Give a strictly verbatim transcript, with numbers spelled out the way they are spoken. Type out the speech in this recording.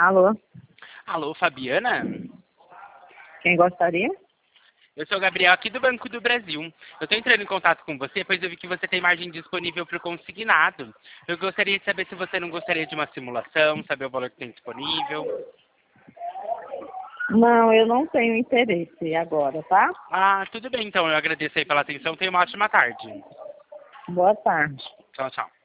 Alô, Alô, Fabiana? quem gostaria? Eu sou o Gabriel aqui do Banco do Brasil. Eu estou entrando em contato com você, pois eu vi que você tem margem disponível para o consignado. Eu gostaria de saber se você não gostaria de uma simulação, saber o valor que tem disponível. Não, eu não tenho interesse agora, tá? Ah, tudo bem então. Eu agradeço aí pela atenção. Tenha uma ótima tarde. Boa tarde. Tchau, tchau.